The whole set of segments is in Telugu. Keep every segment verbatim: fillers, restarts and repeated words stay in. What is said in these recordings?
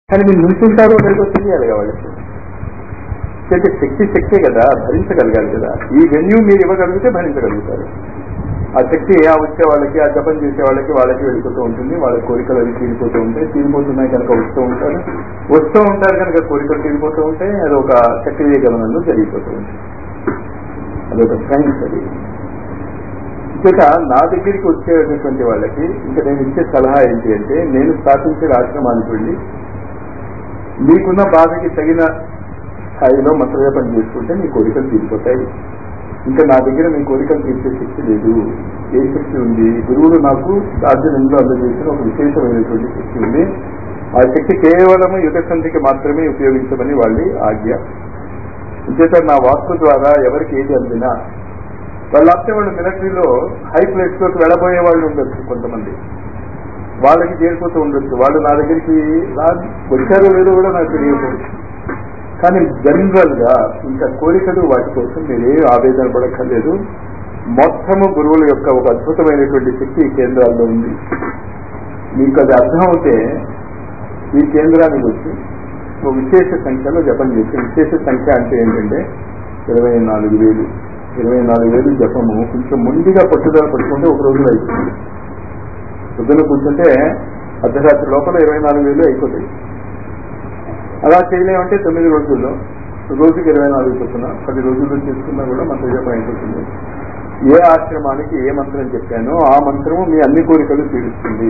కానీ మీరు నిల్చుంటారో లేదో తెలియాలి వాళ్ళకి. అంటే శక్తి శక్తే కదా, భరించగలగాలి కదా. ఈ వెన్యూ మీరు ఇవ్వగలిగితే భరించగలుగుతారు. ఆ శక్తి ఆ వచ్చే వాళ్ళకి, ఆ జపం చేసే వాళ్ళకి వాళ్ళకి వెళ్ళిపోతూ ఉంటుంది. వాళ్ళ కోరికలు అవి తీరిపోతూ ఉంటాయి. తీరిపోతున్నాయి కనుక వస్తూ ఉంటారు, వస్తూ ఉంటారు కనుక కోరికలు తీరిపోతూ ఉంటాయి. అది ఒక చక్రీయ గమనంలో జరిగిపోతూ ఉంటుంది. అదొక సైన్స్. అది ఇక నా దగ్గరికి వచ్చేటటువంటి వాళ్ళకి ఇంకా నేను ఇచ్చే సలహా ఏంటి అంటే, నేను స్థాపించే ఆశ్రమానికి వెళ్ళి మీకున్న బాధకి తగిన స్థాయిలో మంత్రజపం చేసుకుంటే మీ కోరికలు తీరిపోతాయి. ఇంకా నా దగ్గర మీ కోరికలు తీర్చే శక్తి లేదు. ఏ శక్తి ఉంది? గురువులు నాకు దార్జనంలో అందజేసిన ఒక విశేషమైనటువంటి శక్తి ఉంది. ఆ శక్తి కేవలం యుగ సంధికి మాత్రమే ఉపయోగించమని వాళ్ళ ఆజ్ఞ. అంచేత నా వాక్కు ద్వారా ఎవరికి ఏది అందినా వాళ్ళంటే వాళ్ళు మిలిటరీలో హై ప్లేస్ లోకి వెళ్ళబోయే వాళ్ళు ఉండొచ్చు, కొంతమంది వాళ్ళకి చేరిపోతూ ఉండొచ్చు. వాళ్ళు నా దగ్గరికి వచ్చారో లేదో కూడా నాకు తెలియకపోవచ్చు. కానీ జనరల్ గా ఇంకా కోరికలు వాటి కోసం మీరే ఆవేదన పడక్కర్లేదు. మొత్తము గురువుల యొక్క ఒక అద్భుతమైనటువంటి శక్తి ఈ కేంద్రాల్లో ఉంది. మీకు అది అర్థం అవుతే ఈ కేంద్రానికి వచ్చి ఒక విశేష సంఖ్యలో జపం చేసి, విశేష సంఖ్య అంటే ఏంటంటే ఇరవై నాలుగు వేలు ఇరవై నాలుగు వేలు జపము కొంచెం ముందుగా పట్టుదల పట్టుకుంటే ఒక రోజులో అయిపోతుంది. పొద్దున కూర్చుంటే అర్ధరాత్రి లోపల ఇరవై నాలుగు వేలు అయిపోతాయి. అలా చేయలేమంటే తొమ్మిది రోజుల్లో రోజుకి ఇరవై నాలుగు చొప్పున పది రోజుల్లో చేసుకున్నా కూడా మంత్ర జపం అయిపోతుంది. ఏ ఆశ్రమానికి ఏ మంత్రం చెప్పానో ఆ మంత్రము మీ అన్ని కోరికలు తీరుస్తుంది.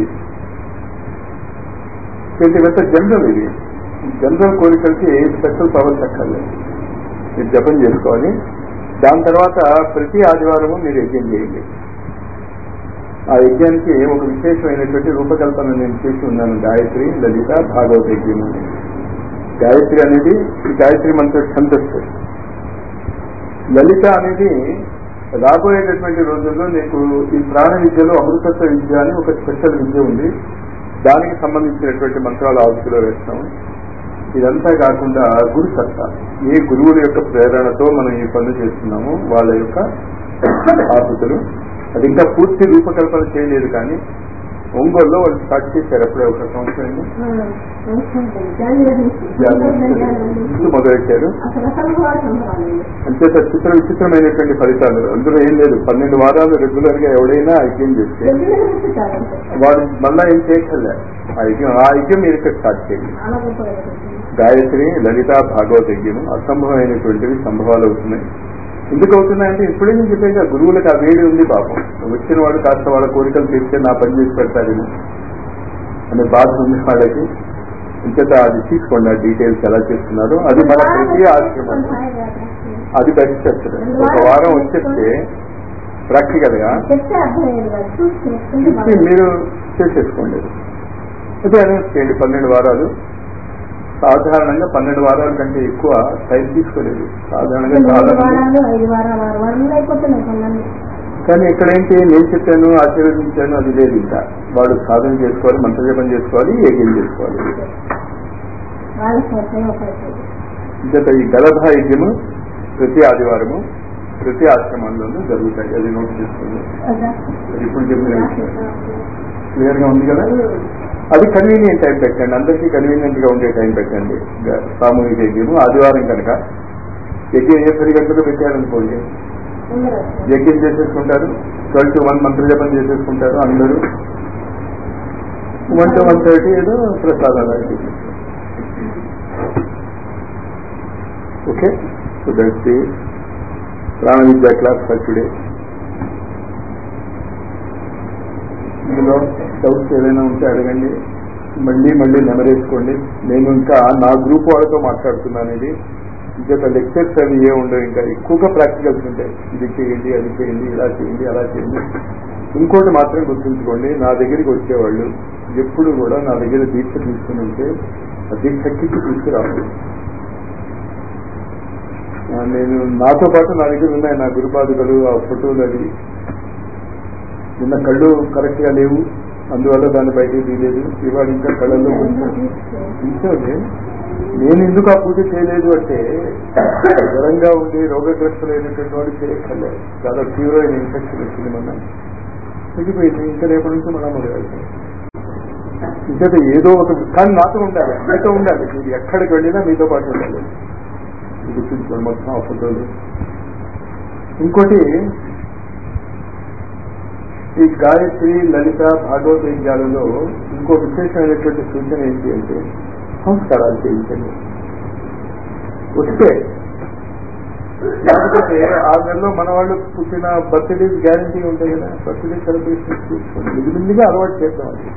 ఇదంతా జనరల్. ఇది జనరల్ కోరికలకి స్పెషల్ పవర్స్ అక్కర్లేదు. మీరు జపం చేసుకోవాలి. దాని తర్వాత ప్రతి ఆదివారము మీరు యజ్ఞం చేయండి. ఆ యజ్ఞానికి ఒక విశేషమైనటువంటి రూపకల్పన నేను చేసి ఉన్నాను. గాయత్రి, లలిత, భాగవత యజ్ఞం. గాయత్రి అనేది గాయత్రి మంత్ర ఛందస్సు. లలిత అనేది రాబోయేటటువంటి రోజుల్లో నీకు ఈ ప్రాణ విద్యలో అమృతత్వ విద్య అని ఒక స్పెషల్ విద్య ఉంది. దానికి సంబంధించినటువంటి మంత్రాలు ఆవృత్తిలో వేస్తాము. ఇదంతా కాకుండా గురు సత్తా, ఏ గురువుల యొక్క ప్రేరణతో మనం ఈ పనులు చేస్తున్నాము వాళ్ళ యొక్క ఆకృతులు. అది ఇంకా పూర్తి రూపకల్పన చేయలేదు, కానీ ఒంగోలులో వాళ్ళు స్టార్ట్ చేశారు అప్పుడే ఒక సంవత్సరం మొదలెట్టారు. అంచేత చిత్ర విచిత్రమైనటువంటి ఫలితాలు. అందులో ఏం లేదు, పన్నెండు వారాలు రెగ్యులర్ గా ఎవడైనా యజ్ఞం చేస్తే వాడు మళ్ళా ఏం చేయక్కర్లే. ఆ యజ్ఞం ఆ యజ్ఞం మీరు ఇక్కడ స్టార్ట్ చేయండి. గాయత్రి, లలిత, భాగవత యజ్ఞం అసంభవమైనటువంటివి సంభవాలు అవుతున్నాయి. ఎందుకు అవుతున్నాయంటే ఇప్పుడే నేను చెప్పాక గురువులకు ఆ వేడి ఉంది. పాపం వచ్చిన వాడు కాస్త వాళ్ళ కోరికలు తీర్చే నా పని చేసి పెడతారేమో అనే బాధ ఉంది వాళ్ళకి. ఇంకేత అది తీసుకోండి, ఆ డీటెయిల్స్ ఎలా చేస్తున్నారు. అది మన ప్రతి ఆశ్రమం అది బెస్ట్ చేస్తారు. ఒక వారం వచ్చేస్తే ప్రాక్టికల్ గా మీరు చేసేసుకోండి. అదే అనౌన్స్ చేయండి. పన్నెండు వారాలు సాధారణంగా పన్నెండు వారాల కంటే ఎక్కువ టైం తీసుకోలేదు సాధారణంగా. చాలా కానీ ఇక్కడేంటి, నేను చెప్పాను ఆశీర్వదించాను అది లేదు. ఇంకా వాడు సాధన చేసుకోవాలి, మంత్రజపం చేసుకోవాలి, యజ్ఞం చేసుకోవాలి. ఇంకా ఈ గలభ యజ్ఞము ప్రతి ఆదివారము ప్రతి ఆశ్రమంలోనూ జరుగుతాయి. అది నోట్ చేసుకోండి. అది ఇప్పుడు చెప్పిన క్లియర్ గా ఉంది కదా. అది కన్వీనియంట్ టైం పెట్టండి, అందరికీ కన్వీనియంట్ గా ఉండే టైం పెట్టండి. సామూహిక యజ్ఞము ఆదివారం కనుక యజ్ఞం ఏ పది గంటలు పెట్టారనుకోండి, యజ్ఞం చేసేసుకుంటారు. ట్వెల్వ్ టు వన్ మంత్ర జపం చేసేసుకుంటారు అందరూ. వన్ టు వన్ థర్టీ ఏదో ప్రసాదాలు. Okay, so that's the Prana Vidya class for today. ఇందులో డౌట్స్ ఏదైనా ఉంటే అడగండి, మళ్ళీ మళ్ళీ నెమరేసుకోండి. నేను ఇంకా నా గ్రూప్ వాళ్ళతో మాట్లాడుతున్నాను. ఇది ఇంకా లెక్చర్స్ అవి ఏ ఉండవు, ఇంకా ఎక్కువగా ప్రాక్టికల్స్ ఉంటాయి. ఇది చేయండి, అది చేయండి, ఇలా చేయండి, అలా చేయండి. ఇంకోటి మాత్రం గుర్తుంచుకోండి, నా దగ్గరికి వచ్చేవాళ్ళు ఎప్పుడు కూడా నా దగ్గర దీక్ష తీసుకుని ఉంటే ఆ దీక్షకి తీసుకురావాలి. నేను నాతో పాటు నా దగ్గర ఉన్నాయి నా గురుపాదుకలు, ఆ ఫోటోలు. అది నిన్న కళ్ళు కరెక్ట్ గా లేవు, అందువల్ల దాన్ని బయటికి తీయలేదు. ఇవాళ ఇంకా కళ్ళల్లో కూర్చోండి. నేను ఎందుకు ఆ పూజ చేయలేదు అంటే, జ్వరంగా ఉండి రోగగ్రస్తులైనటువంటి వాడు చేయక్కర్లేదు. చాలా తీవ్రమైన ఇన్ఫెక్షన్ వచ్చింది, మన తగ్గిపోయింది. ఇంకా రేపటి నుంచి మనం మొదలు వెళ్తాం. ఇంకైతే ఏదో ఒక కానీ నాతో ఉండాలి, మీతో ఉండాలి. మీరు ఎక్కడికి వెళ్ళినా మీతో పాటు ఉండాలి. గుర్తుంచుకోండి మొత్తం ఆ ఫోటోలు. ఇంకోటి, ఈ గాయత్రి లలిత భాగవత యజ్ఞాలలో ఇంకో విశేషమైనటువంటి సూచన ఏంటి అంటే సంస్కారాలు చేయించండి. వస్తే లేకపోతే ఆ నెలలో మన వాళ్ళు పుట్టిన బర్త్డేస్ గ్యారంటీ ఉంటాయి కదా, బర్త్డే సెలబ్రేషన్స్ చూసుకోండి. ఇది ముందుగా అలవాటు చేద్దాం. అది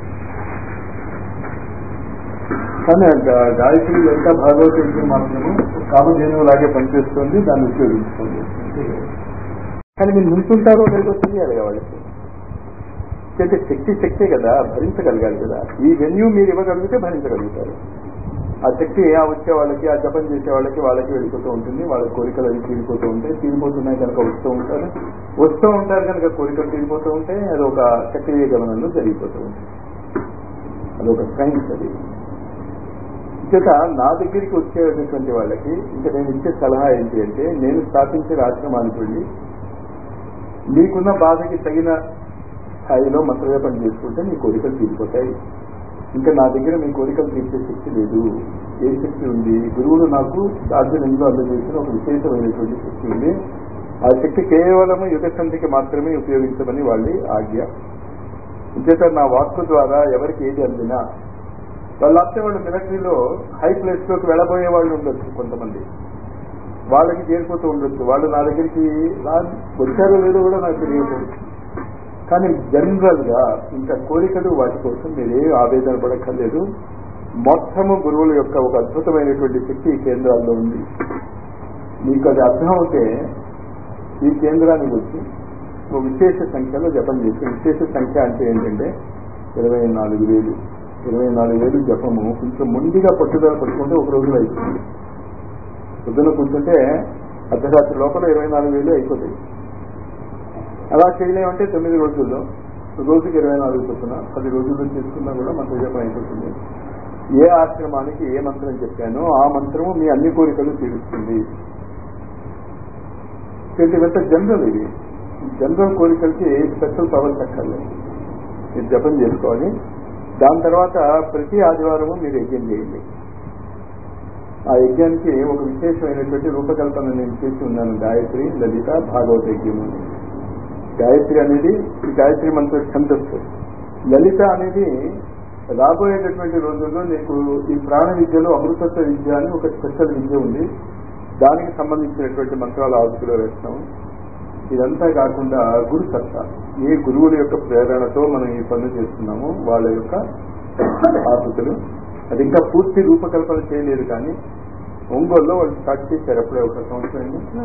కానీ గాయత్రి లలిత భాగవత యజ్ఞం మాత్రము కామధేను లాగే పనిచేస్తుంది, దాన్ని ఉపయోగించుకోండి. కానీ మీరు నిల్చుంటారో లేదో తెలియాలి వాళ్ళకి. అంటే శక్తి శక్తే కదా, భరించగలగాలి కదా. ఈ వెన్యూ మీరు ఇవ్వగలిగితే భరించగలుగుతారు. ఆ శక్తి ఆ వచ్చే వాళ్ళకి, ఆ జపం చేసే వాళ్ళకి వాళ్ళకి వెళ్ళిపోతూ ఉంటుంది. వాళ్ళ కోరికలు అవి తీరిపోతూ ఉంటాయి. తీరిపోతున్నాయి కనుక వస్తూ ఉంటారు, వస్తూ ఉంటారు కనుక కోరికలు తీరిపోతూ ఉంటాయి. అది ఒక చక్రీయ గమనంలో జరిగిపోతూ ఉంటుంది. అదొక సైన్స్. అది చేత నా దగ్గరికి వచ్చేటటువంటి వాళ్ళకి ఇంకా నేను ఇచ్చే సలహా ఏంటి అంటే, నేను స్థాపించిన ఆశ్రమానికి వెళ్ళి మీకున్న బాధకి తగిన స్థాయిలో మంత్రజపం చేసుకుంటే మీ కోరికలు తీరిపోతాయి. ఇంకా నా దగ్గర మీ కోరికలు తీర్చే శక్తి లేదు. ఏ శక్తి ఉంది? గురువులు నాకు దార్జలింలో అందజేసిన ఒక విశేషమైనటువంటి శక్తి ఉంది. ఆ శక్తి కేవలం యుగ సంధికి మాత్రమే ఉపయోగించమని వాళ్ళ ఆజ్ఞ. ఇంచేత నా వాక్కు ద్వారా ఎవరికి ఏది అందినా వాళ్ళంటే వాళ్ళు మిలిటరీలో హై ప్లేస్ లోకి వెళ్ళబోయే వాళ్ళు ఉండొచ్చు, కొంతమంది వాళ్ళకి చేరిపోతూ ఉండొచ్చు. వాళ్ళు నా దగ్గరికి వచ్చారో లేదో కూడా నాకు తెలియదు. కానీ జనరల్ గా ఇంకా కోరికలు వాటి కోసం మీరే ఆవేదన పడక్కర్లేదు. మొత్తము గురువుల యొక్క ఒక అద్భుతమైనటువంటి శక్తి ఈ కేంద్రాల్లో ఉంది. మీకు అది అర్థం అవుతే ఈ కేంద్రానికి వచ్చి ఒక విశేష సంఖ్యలో జపం చేసి, విశేష సంఖ్య అంటే ఏంటంటే ఇరవై నాలుగు వేలు ఇరవై నాలుగు వేలు జపము కొంచెం ముందుగా పట్టుదల పట్టుకుంటే ఒక రోజులో అయిపోతుంది. పొద్దున కూర్చుంటే అర్ధరాత్రి లోపల ఇరవై నాలుగు వేలు అయిపోతాయి. అలా చేయలేమంటే తొమ్మిది రోజుల్లో రోజుకి ఇరవై నాలుగు చొప్పున పది రోజుల్లో చేసుకున్నా కూడా మంత్ర జపం అయిపోతుంది. ఏ ఆశ్రమానికి ఏ మంత్రం చెప్పానో ఆ మంత్రము మీ అన్ని కోరికలు తీరుస్తుంది. ఇవంతా జనరల్. ఇది జనరల్ కోరికలకి స్పెషల్ పవర్స్ అక్కర్లేదు. మీరు జపం చేసుకోవాలి. దాని తర్వాత ప్రతి ఆదివారము మీరు యజ్ఞం చేయండి. ఆ యజ్ఞానికి ఒక విశేషమైనటువంటి రూపకల్పన నేను చేసి ఉన్నాను. గాయత్రి లలిత భాగవత యజ్ఞము. గాయత్రి అనేది ఈ గాయత్రి మంత్ర ఛందస్సు. లలిత అనేది రాబోయేటటువంటి రోజుల్లో నీకు ఈ ప్రాణ విద్యలో అమృతత్వ విద్య అని ఒక స్పెషల్ విద్య ఉంది. దానికి సంబంధించినటువంటి మంత్రాలు ఆహుతిలో వేస్తాము. ఇదంతా కాకుండా గురు సత్తా, ఏ గురువుల యొక్క ప్రేరణతో మనం ఈ పనులు చేస్తున్నామో వాళ్ళ యొక్క ఆహుతులు. అది ఇంకా పూర్తి రూపకల్పన చేయలేదు, కానీ ఒంగోలులో వాళ్ళు స్టార్ట్ చేశారు. అప్పుడే ఒక సంవత్సరం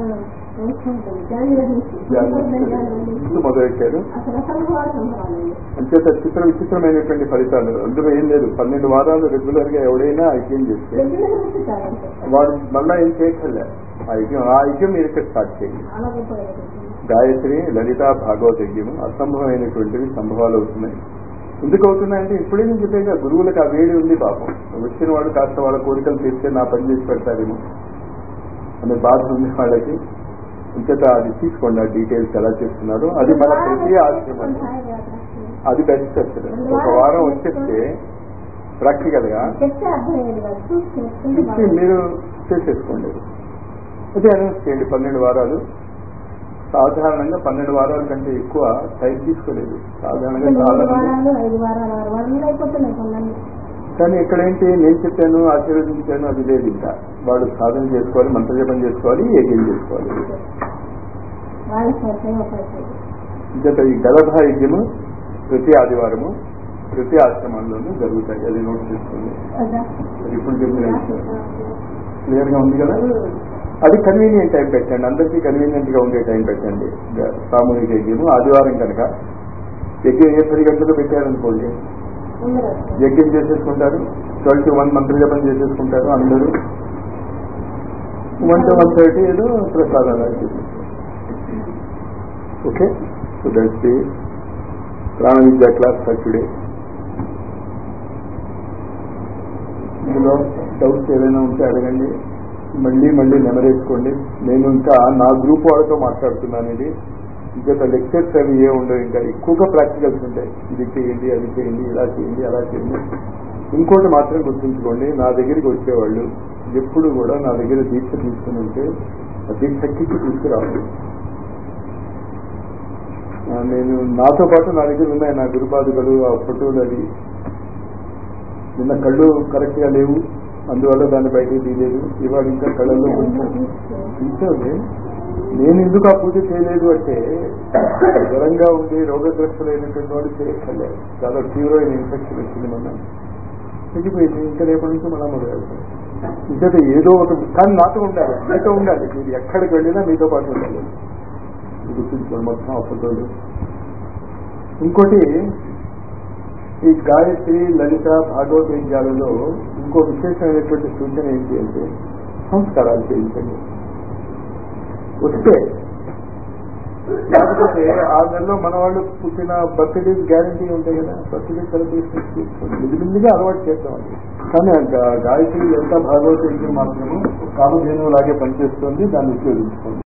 మొదలెట్టారు. అంచేత చిత్ర విచిత్రమైనటువంటి ఫలితాలు. అందులో ఏం లేదు, పన్నెండు వారాలు రెగ్యులర్ గా ఎవడైనా ఐక్యం చేస్తే వాడు మళ్ళా ఏం చేయక్కర్లే. ఆ యజ్ఞం ఆ యజ్ఞం మీరు ఇక్కడ స్టార్ట్ చేయండి. గాయత్రి లలిత భాగవత యజ్ఞము అసంభవమైనటువంటివి సంభవాలు అవుతున్నాయి. ఎందుకు అవుతున్నాయంటే ఇప్పుడే నేను చెప్పాక గురువులకు ఆ వేడి ఉంది. పాపం వచ్చిన వాడు కాస్త వాళ్ళ కోరికలు తీర్చే నా పని చేసి పెడతారేమో అనే బాధ ఉంది వాళ్ళకి. ఇంకేత అది తీసుకోండి, ఆ డీటెయిల్స్ ఎలా చేస్తున్నారు. అది మన ప్రతి ఆశ్రమం అది బెస్ట్. అసలు ఒక వారం వచ్చేస్తే ప్రాక్టికల్ గా మీరు చేసేసుకోండి. అదే అనౌన్స్ చేయండి. పన్నెండు వారాలు సాధారణంగా పన్నెండు వారాల కంటే ఎక్కువ టైం తీసుకోలేదు సాధారణంగా. చాలా కానీ ఇక్కడేంటి, నేను చెప్పాను ఆశీర్వదించాను అది లేదు. ఇంకా వాడు సాధన చేసుకోవాలి, మంత్రజపం చేసుకోవాలి, యజ్ఞం చేసుకోవాలి. ఇంకా ఈ గలభ యజ్ఞము ప్రతి ఆదివారము ప్రతి ఆశ్రమంలోనూ జరుగుతాయి. అది నోట్ చేసుకోండి. అది ఇప్పుడు చెప్పిన క్లియర్ గా ఉంది కదా. అది కన్వీనియంట్ టైం పెట్టండి, అందరికీ కన్వీనియంట్ గా ఉండే టైం పెట్టండి. సామూహిక యజ్ఞము ఆదివారం కనుక యజ్ఞం ఏ పది గంటలు పెట్టారనుకోండి, యజ్ఞం చేసేసుకుంటారు. ట్వెల్వ్ టు వన్ మంత్ర జపం చేసేసుకుంటారు అందరూ. వన్ టు వన్ థర్టీ ఏదో ప్రసాదాలు చేసేసుకుంటారు. Okay, so that's the Prana Vidya class for today. ఇందులో డౌట్స్ ఏదైనా ఉంటే అడగండి, మళ్ళీ మళ్ళీ నెమరేసుకోండి. నేను ఇంకా నా గ్రూప్ వాళ్ళతో మాట్లాడుతున్నాను. ఇది ఇంకా లెక్చర్స్ అవి ఏ ఉండవు, ఇంకా ఎక్కువగా ప్రాక్టికల్స్ ఉంటాయి. ఇది చేయండి, అది చేయండి, ఇలా చేయండి, అలా చేయండి. ఇంకోటి మాత్రం గుర్తుంచుకోండి, నా దగ్గరికి వచ్చేవాళ్ళు ఎప్పుడు కూడా నా దగ్గర దీక్ష తీసుకుని ఉంటే ఆ దీక్షకి తీసుకురావాలి. నేను నాతో పాటు నా దగ్గర ఉన్నాయి నా గురుపాదుకలు, ఆ ఫోటోలు, అది నిన్న కళ్ళు కరెక్ట్ గా లేవు, అందువల్ల దాన్ని బయటకు తీయలేదు. ఇవాళ ఇంకా కళ్ళల్లో తీసేది. నేను ఎందుకు ఆ పూజ చేయలేదు అంటే, జ్వరంగా ఉండి రోగగ్రస్తులైనటువంటి వాడు చేయక్కర్లేదు. చాలా తీవ్రమైన ఇన్ఫెక్షన్ వచ్చింది, మొన్న తగ్గిపోయింది. ఇంకా రేపటి నుంచి మనం మొదలు వెళ్తాం. ఇంకా ఏదో ఒక, కానీ నాతో ఉండాలి, మీతో ఉండాలి. మీరు ఎక్కడికి వెళ్ళినా మీతో పాటు ఉండాలి. గుర్తుంచుకోండి మొత్తం ఆ ఫోటోలు. ఇంకోటి, ఈ గాయత్రి, లలిత, భాగవత యజ్ఞాలలో ఇంకో విశేషమైనటువంటి సూచన ఏంటి అంటే సంస్కారాలు చేయించండి. వస్తే లేకపోతే ఆ నెలలో మన వాళ్ళు పుట్టిన బర్త్డేస్ గ్యారంటీ ఉంటాయి కదా, బర్త్డే సెలబ్రేషన్స్ చేసుకోండి. మిదిమిదిగా అలవాటు చేస్తామండి. కానీ ఆ గాయత్రి ఎంత భాగవత యజ్ఞం మాత్రము కామధేను లాగే పనిచేస్తుంది, దాన్ని ఉపయోగించుకోండి.